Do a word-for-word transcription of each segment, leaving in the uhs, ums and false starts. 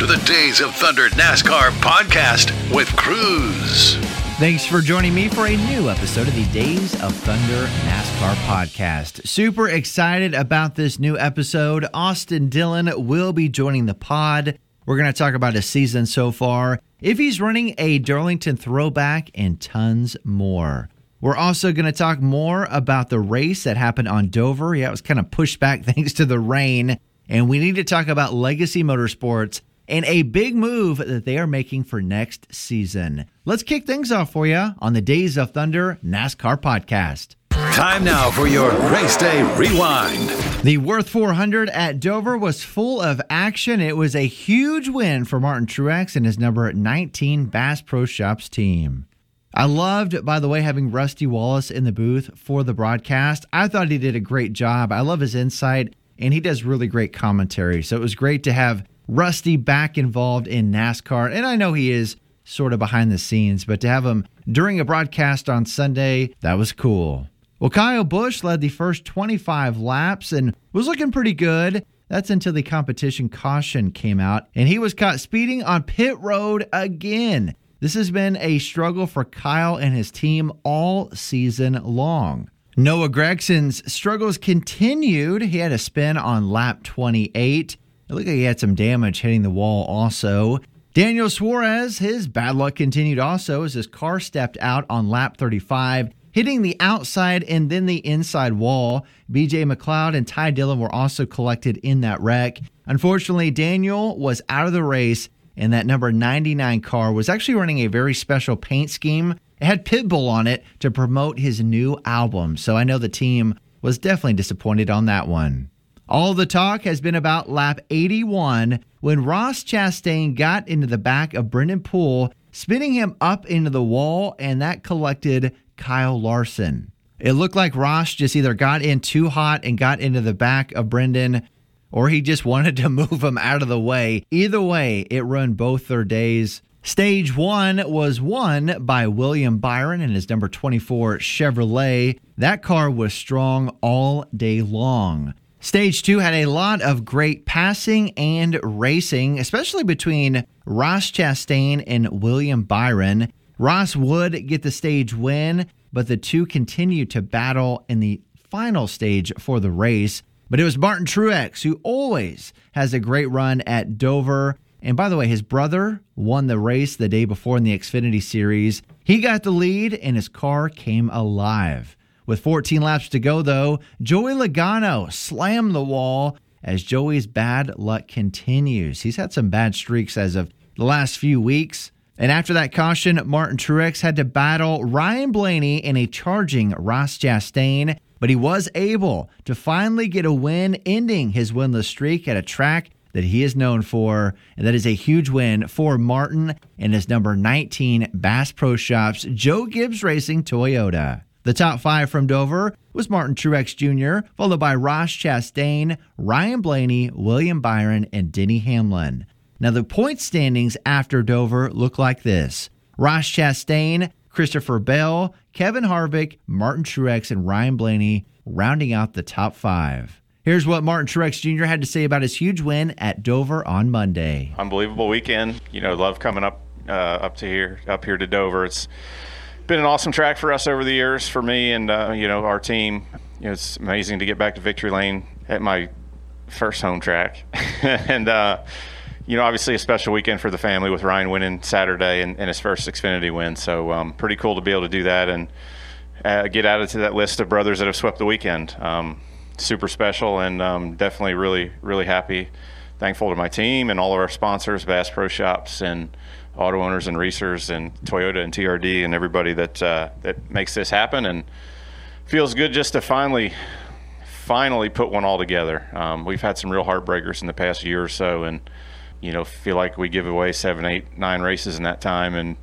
to the Days of Thunder NASCAR podcast with Cruz. Thanks for joining me for a new episode of the Days of Thunder NASCAR podcast. Super excited about this new episode. Austin Dillon will be joining the pod. We're going to talk about his season so far, if he's running a Darlington throwback, and tons more. We're also going to talk more about the race that happened on Dover. Yeah, it was kind of pushed back thanks to the rain. And we need to talk about Legacy Motorsports and a big move that they are making for next season. Let's kick things off for you on the Days of Thunder NASCAR podcast. Time now for your Race Day Rewind. The Worth four hundred at Dover was full of action. It was a huge win for Martin Truex and his number nineteen Bass Pro Shops team. I loved, by the way, having Rusty Wallace in the booth for the broadcast. I thought he did a great job. I love his insight, and he does really great commentary. So it was great to have Rusty back involved in NASCAR. And I know he is sort of behind the scenes, but to have him during a broadcast on Sunday, that was cool. Well, Kyle Busch led the first twenty-five laps and was looking pretty good. That's until the competition caution came out, and he was caught speeding on pit road again. This has been a struggle for Kyle and his team all season long. Noah Gregson's struggles continued. He had a spin on lap twenty-eight. It looked like he had some damage hitting the wall also. Daniel Suarez, his bad luck continued also as his car stepped out on lap thirty-five, hitting the outside and then the inside wall. B J McLeod and Ty Dillon were also collected in that wreck. Unfortunately, Daniel was out of the race, and that number ninety-nine car was actually running a very special paint scheme. It had Pitbull on it to promote his new album, so I know the team was definitely disappointed on that one. All the talk has been about lap eighty-one when Ross Chastain got into the back of Brendan Poole, spinning him up into the wall, and that collected Kyle Larson. It looked like Ross just either got in too hot and got into the back of Brendan, or he just wanted to move him out of the way. Either way, it ruined both their days. Stage one was won by William Byron and his number twenty-four Chevrolet. That car was strong all day long. Stage two had a lot of great passing and racing, especially between Ross Chastain and William Byron. Ross would get the stage win, but the two continued to battle in the final stage for the race. But it was Martin Truex, who always has a great run at Dover. And by the way, his brother won the race the day before in the Xfinity Series. He got the lead, and his car came alive. With fourteen laps to go, though, Joey Logano slammed the wall as Joey's bad luck continues. He's had some bad streaks as of the last few weeks. And after that caution, Martin Truex had to battle Ryan Blaney in a charging Ross Chastain, but he was able to finally get a win, ending his winless streak at a track that he is known for, and that is a huge win for Martin and his number nineteen Bass Pro Shops Joe Gibbs Racing Toyota. The top five from Dover was Martin Truex Junior, followed by Ross Chastain, Ryan Blaney, William Byron, and Denny Hamlin. Now, the point standings after Dover look like this. Ross Chastain, Christopher Bell, Kevin Harvick, Martin Truex, and Ryan Blaney rounding out the top five. Here's what Martin Truex Junior had to say about his huge win at Dover on Monday. Unbelievable weekend. You know, love coming up uh, up to here, up here to Dover. It's been an awesome track for us over the years, for me and uh, you know, our team. You know, it's amazing to get back to Victory Lane at my first home track, and uh, you know, obviously a special weekend for the family with Ryan winning Saturday and, and his first Xfinity win. So um, pretty cool to be able to do that and uh, get added to that list of brothers that have swept the weekend. Um, super special, and um, definitely really, really happy, thankful to my team and all of our sponsors, Bass Pro Shops and auto owners and racers and Toyota and T R D and everybody that uh, that makes this happen. And feels good just to finally, finally put one all together. Um, we've had some real heartbreakers in the past year or so, and you know, feel like we give away seven, eight, nine races in that time, and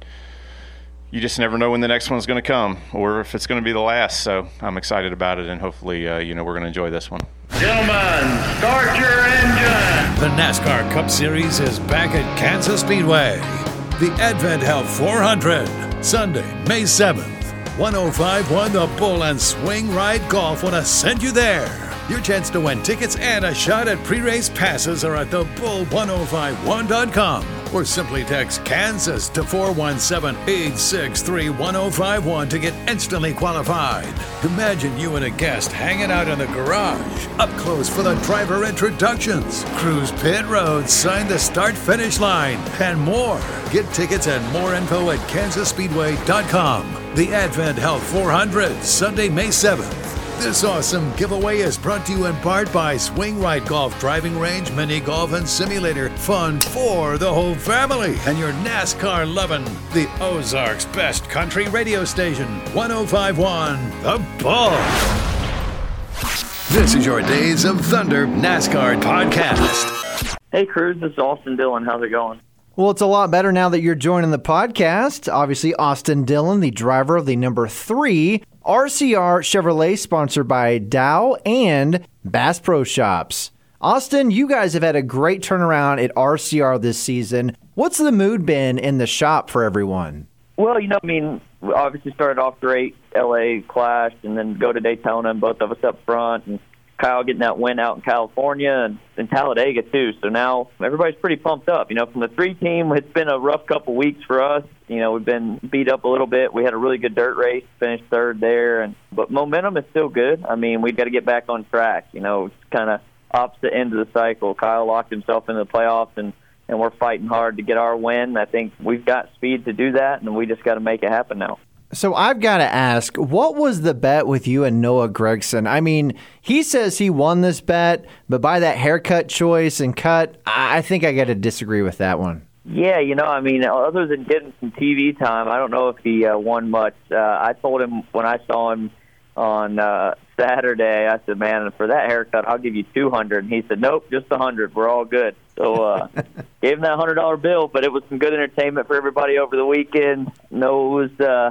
you just never know when the next one's going to come or if it's going to be the last. So I'm excited about it, and hopefully, uh, you know, we're going to enjoy this one. Gentlemen, start your engine. The NASCAR Cup Series is back at Kansas Speedway. The Advent Health four hundred, Sunday, May seventh. one oh five point one The Bull and Swing Ride Golf want to send you there. Your chance to win tickets and a shot at pre-race passes are at the bull ten fifty-one dot com or simply text Kansas to four one seven, eight six three, one oh five one to get instantly qualified. Imagine you and a guest hanging out in the garage, up close for the driver introductions, cruise pit roads, sign the start-finish line, and more. Get tickets and more info at kansas speedway dot com. The Advent Health four hundred, Sunday, May seventh. This awesome giveaway is brought to you in part by Swing Right Golf Driving Range, Mini Golf and Simulator. Fun for the whole family. And your NASCAR loving, the Ozarks best country radio station, ten fifty-one The Bull. This is your Days of Thunder NASCAR podcast. Hey, Cruz, this is Austin Dillon. How's it going? Well, it's a lot better now that you're joining the podcast. Obviously, Austin Dillon, the driver of the number three R C R Chevrolet, sponsored by Dow and Bass Pro Shops. Austin, you guys have had a great turnaround at R C R this season. What's the mood been in the shop for everyone? Well, you know, I mean, we obviously started off great, L A Clash, and then go to Daytona, and both of us up front, and Kyle getting that win out in California and in Talladega, too. So now everybody's pretty pumped up. You know, from the three team, it's been a rough couple weeks for us. You know, we've been beat up a little bit. We had a really good dirt race, finished third there. and But momentum is still good. I mean, we've got to get back on track. You know, it's kind of opposite end of the cycle. Kyle locked himself into the playoffs, and, and we're fighting hard to get our win. I think we've got speed to do that, and we just got to make it happen now. So I've got to ask, what was the bet with you and Noah Gragson? I mean, he says he won this bet, but by that haircut choice and cut, I think I got to disagree with that one. Yeah, you know, I mean, other than getting some T V time, I don't know if he uh, won much. Uh, I told him when I saw him on uh, Saturday, I said, man, for that haircut, I'll give you two hundred dollars. And he said, nope, just one hundred dollars. We're all good. So uh, gave him that one hundred dollar bill, but it was some good entertainment for everybody over the weekend. No, it was uh,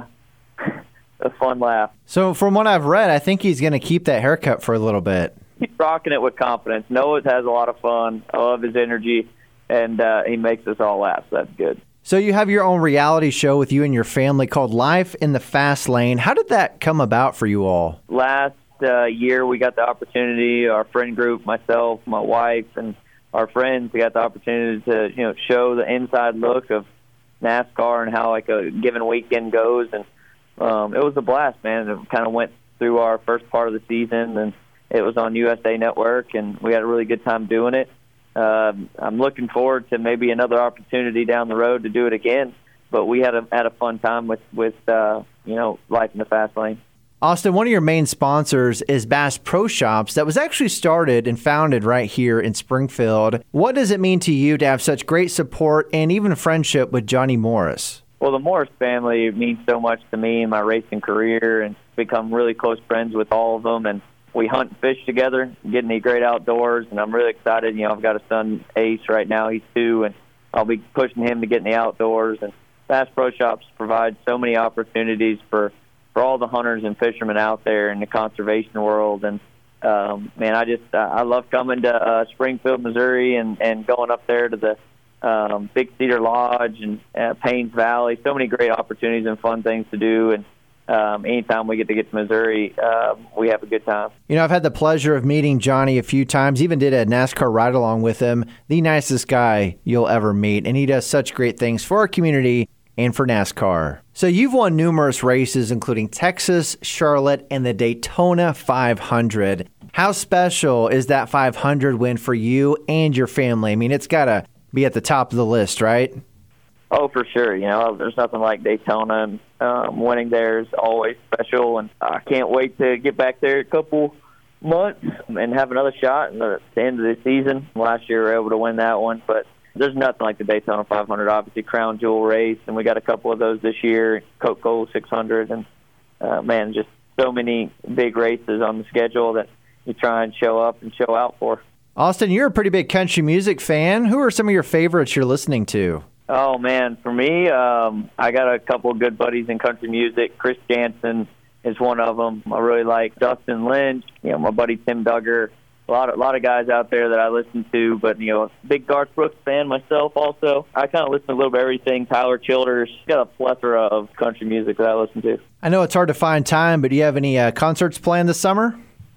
a fun laugh. So from what I've read, I think he's going to keep that haircut for a little bit. He's rocking it with confidence. Noah has a lot of fun. I love his energy, and uh, he makes us all laugh. So that's good. So you have your own reality show with you and your family called Life in the Fast Lane. How did that come about for you all? Last uh, year, we got the opportunity, our friend group, myself, my wife, and our friends, we got the opportunity to, you know, show the inside look of NASCAR and how like a given weekend goes. And um, it was a blast, man. It kind of went through our first part of the season, and it was on U S A Network, and we had a really good time doing it. Uh, I'm looking forward to maybe another opportunity down the road to do it again. But we had a had a fun time with with uh, you know, Life in the Fast Lane. Austin, one of your main sponsors is Bass Pro Shops that was actually started and founded right here in Springfield. What does it mean to you to have such great support and even friendship with Johnny Morris? Well, the Morris family means so much to me in my racing career, and become really close friends with all of them. And we hunt and fish together, get in the great outdoors, and I'm really excited. You know, I've got a son, Ace, right now. He's two, and I'll be pushing him to get in the outdoors. And Bass Pro Shops provide so many opportunities for, for all the hunters and fishermen out there in the conservation world. And, um, man, I just uh, I love coming to uh, Springfield, Missouri, and, and going up there to the um, Big Cedar Lodge and uh, Paynes Valley. So many great opportunities and fun things to do. And Um, anytime we get to get to Missouri, uh, we have a good time. You know, I've had the pleasure of meeting Johnny a few times, even did a NASCAR ride-along with him. The nicest guy you'll ever meet, and he does such great things for our community and for NASCAR. So you've won numerous races, including Texas, Charlotte, and the Daytona five hundred. How special is that five hundred win for you and your family? I mean, it's got to be at the top of the list, right? Oh, for sure. You know, there's nothing like Daytona, and um, winning there is always special. And I can't wait to get back there a couple months and have another shot at the end of the season. Last year we were able to win that one, but there's nothing like the Daytona five hundred, obviously, crown jewel race, and we got a couple of those this year, Coca-Cola six hundred, and, uh, man, just so many big races on the schedule that you try and show up and show out for. Austin, you're a pretty big country music fan. Who are some of your favorites you're listening to? Oh, man, for me, um, I got a couple of good buddies in country music. Chris Jansen is one of them. I really like Dustin Lynch, you know, my buddy Tim Duggar. A lot of, a lot of guys out there that I listen to, but, you know, big Garth Brooks fan myself also. I kind of listen to a little bit of everything. Tyler Childers. Got a plethora of country music that I listen to. I know it's hard to find time, but do you have any uh, concerts planned this summer?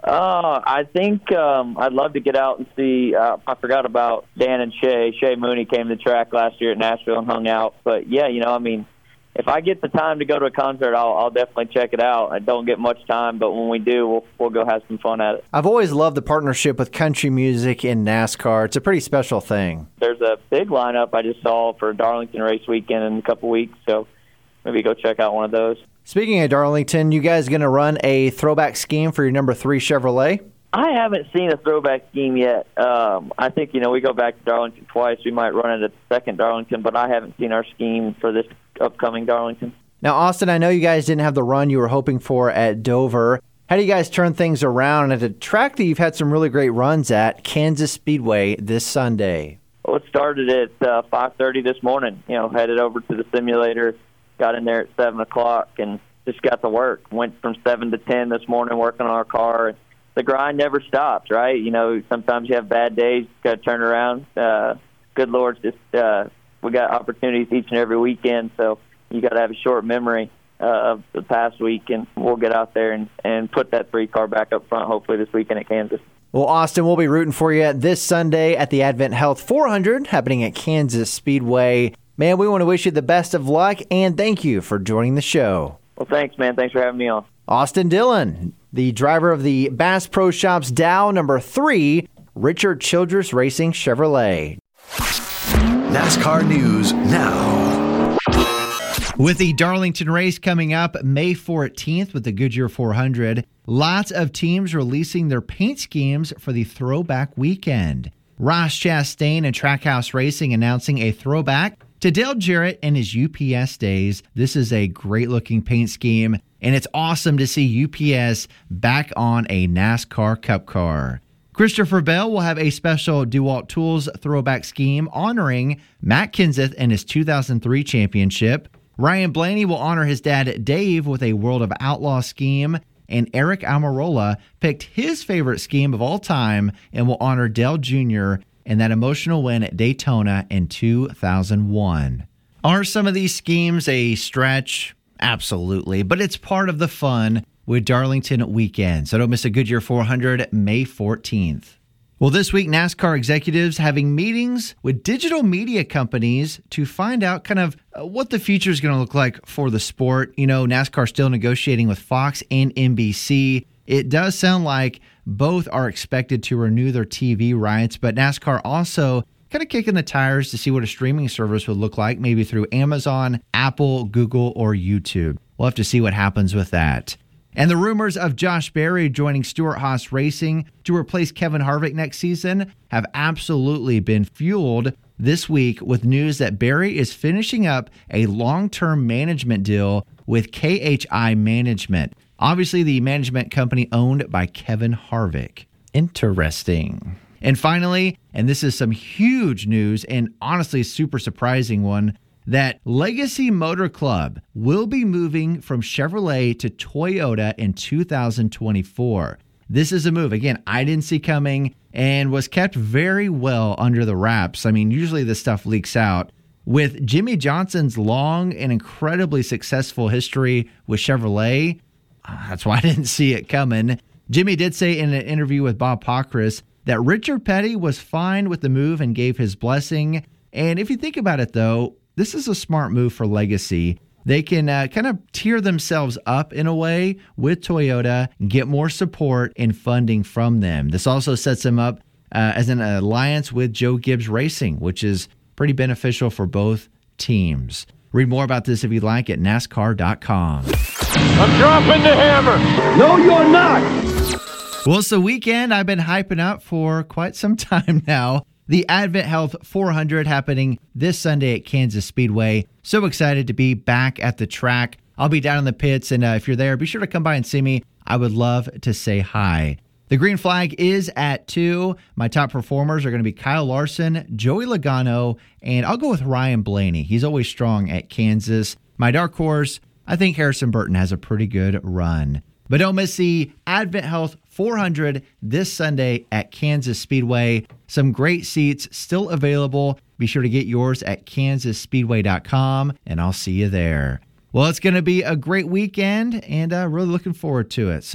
Uh, I think um, I'd love to get out and see. Uh, I forgot about Dan and Shay. Shay Mooney came to the track last year at Nashville and hung out. But, yeah, you know, I mean, if I get the time to go to a concert, I'll, I'll definitely check it out. I don't get much time, but when we do, we'll, we'll go have some fun at it. I've always loved the partnership with country music in NASCAR. It's a pretty special thing. There's a big lineup I just saw for Darlington race weekend in a couple weeks, so maybe go check out one of those. Speaking of Darlington, you guys going to run a throwback scheme for your number three Chevrolet? I haven't seen a throwback scheme yet. Um, I think, you know, we go back to Darlington twice. We might run it at the second Darlington, but I haven't seen our scheme for this upcoming Darlington. Now, Austin, I know you guys didn't have the run you were hoping for at Dover. How do you guys turn things around at a track that you've had some really great runs at, Kansas Speedway, this Sunday? Well, it started at uh, five thirty this morning. You know, headed over to the simulator, got in there at seven o'clock, and just got to work. Went from seven to ten this morning working on our car. The grind never stops, right? You know, sometimes you have bad days, got to turn around. Uh, good Lord, just uh, we got opportunities each and every weekend, so you got to have a short memory uh, of the past week, and we'll get out there and, and put that three car back up front hopefully this weekend at Kansas. Well, Austin, we'll be rooting for you this Sunday at the Advent Health four hundred happening at Kansas Speedway. Man, we want to wish you the best of luck, and thank you for joining the show. Well, thanks, man. Thanks for having me on. Austin Dillon, the driver of the Bass Pro Shops Dow number three, Richard Childress Racing Chevrolet. NASCAR News now. With the Darlington race coming up May fourteenth with the Goodyear four hundred, lots of teams releasing their paint schemes for the throwback weekend. Ross Chastain and Trackhouse Racing announcing a throwback to Dale Jarrett and his U P S days. This is a great-looking paint scheme, and it's awesome to see U P S back on a NASCAR Cup car. Christopher Bell will have a special DeWalt Tools throwback scheme honoring Matt Kenseth and his two thousand three championship. Ryan Blaney will honor his dad Dave with a World of Outlaw scheme, and Eric Almirola picked his favorite scheme of all time and will honor Dale Junior and that emotional win at Daytona in two thousand one. Are some of these schemes a stretch? Absolutely, but it's part of the fun with Darlington weekend. So don't miss a Goodyear four hundred May fourteenth. Well, this week, NASCAR executives having meetings with digital media companies to find out kind of what the future is going to look like for the sport. You know, NASCAR still negotiating with Fox and N B C. It does sound like both are expected to renew their T V rights, but NASCAR also kind of kicking the tires to see what a streaming service would look like, maybe through Amazon, Apple, Google, or YouTube. We'll have to see what happens with that. And the rumors of Josh Berry joining Stewart-Haas Racing to replace Kevin Harvick next season have absolutely been fueled this week with news that Berry is finishing up a long-term management deal with K H I Management. Obviously, the management company owned by Kevin Harvick. Interesting. And finally, and this is some huge news and honestly a super surprising one, that Legacy Motor Club will be moving from Chevrolet to Toyota in two thousand twenty-four. This is a move, again, I didn't see coming and was kept very well under the wraps. I mean, usually this stuff leaks out. With Jimmy Johnson's long and incredibly successful history with Chevrolet, uh, that's why I didn't see it coming. Jimmy did say in an interview with Bob Pockris that Richard Petty was fine with the move and gave his blessing. And if you think about it, though, this is a smart move for Legacy. They can uh, kind of tier themselves up in a way with Toyota, get more support and funding from them. This also sets them up uh, as an alliance with Joe Gibbs Racing, which is pretty beneficial for both teams. Read more about this if you'd like at NASCAR dot com. I'm dropping the hammer. No, you're not. Well, it's the weekend I've been hyping up for quite some time now. The Advent Health four hundred happening this Sunday at Kansas Speedway. So excited to be back at the track. I'll be down in the pits, and uh, if you're there, be sure to come by and see me. I would love to say hi. The green flag is at two. My top performers are going to be Kyle Larson, Joey Logano, and I'll go with Ryan Blaney. He's always strong at Kansas. My dark horse, I think Harrison Burton has a pretty good run. But don't miss the Advent Health four hundred this Sunday at Kansas Speedway. Some great seats still available. Be sure to get yours at kansas speedway dot com, and I'll see you there. Well, it's going to be a great weekend, and uh, really looking forward to it. So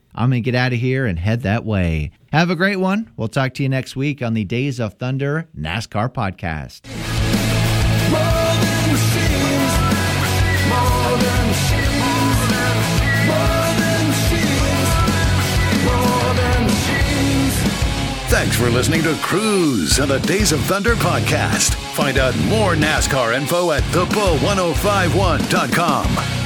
I'm going to get out of here and head that way. Have a great one. We'll talk to you next week on the Days of Thunder NASCAR podcast. More than machines, more than machines, more than machines, more than machines. Thanks for listening to Cruise on the Days of Thunder podcast. Find out more NASCAR info at the bull ten fifty-one dot com.